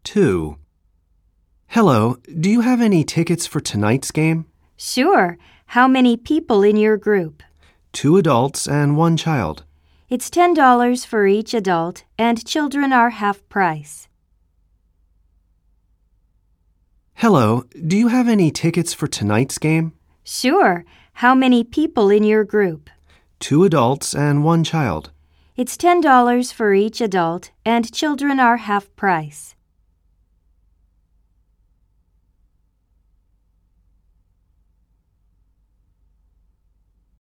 2. Hello, do you have any tickets for tonight's game? Sure. How many people in your group? 2 adults and 1 child. It's $10 for each adult, and children are half price. Hello, do you have any tickets for tonight's game? Sure. How many people in your group? 2 adults and 1 child. It's $10 for each adult, and children are half price.